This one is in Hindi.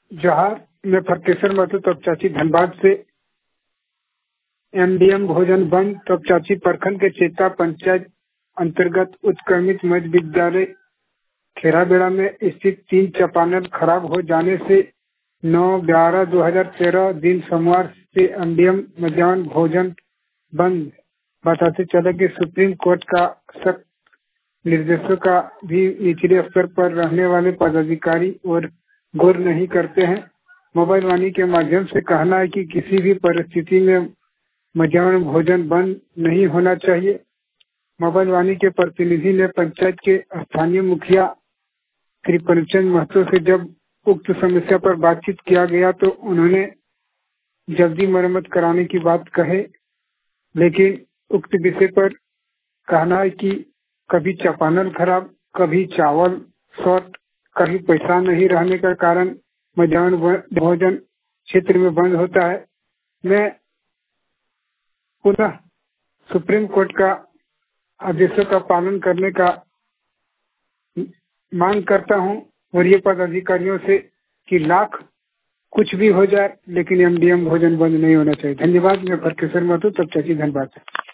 जोहार, मैं फरकेसर महतो तब चाची धनबाद से। एमडीएम भोजन बंद तब चाची प्रखंड के चेता पंचायत अंतर्गत उत्क्रमित मध्य विद्यालय खेराबेड़ा में स्थित 3 चापानल खराब हो जाने से 9/11/2013 दिन सोमवार से एमडीएम मध्याह्न भोजन बंद। बताते चले कि सुप्रीम कोर्ट का सख्त निर्देशों का भी निचले स्तर पर रहने वाले पदाधिकारी और गौर नहीं करते हैं। मोबाइल वाणी के माध्यम से कहना है कि किसी भी परिस्थिति में मध्याह्न भोजन बंद नहीं होना चाहिए। मोबाइल वाणी के प्रतिनिधि ने पंचायत के स्थानीय मुखिया कृपनचंद महतो से जब उक्त समस्या पर बातचीत किया गया तो उन्होंने जल्दी मरम्मत कराने की बात कहे, लेकिन उक्त विषय पर कहना है कि कभी चापानल खराब, कभी चावल शॉर्ट, कभी पैसा नहीं रहने का कारण मध्याह्न भोजन क्षेत्र में बंद होता है। मैं पुनः सुप्रीम कोर्ट का आदेशों का पालन करने का मांग करता हूं और ये पदाधिकारियों से कि लाख कुछ भी हो जाए लेकिन एमडीएम भोजन बंद नहीं होना चाहिए। धन्यवाद। मैं फरकेसर महतो तब चाची धनबाद से।